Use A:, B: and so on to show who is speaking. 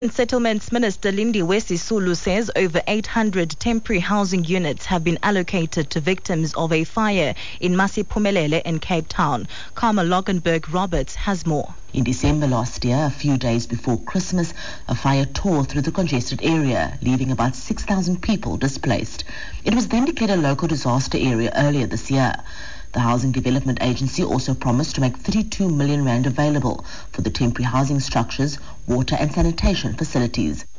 A: Settlements Minister Lindiwe Sisulu says over 800 temporary housing units have been allocated to victims of a fire in Masiphumelele in Cape Town. Karma Logenberg-Roberts has more.
B: In December last year, a few days before Christmas, a fire tore through the congested area, leaving about 6,000 people displaced. It was then declared a local disaster area earlier this year. The Housing Development Agency also promised to make 32 million rand available for the temporary housing structures, water and sanitation facilities.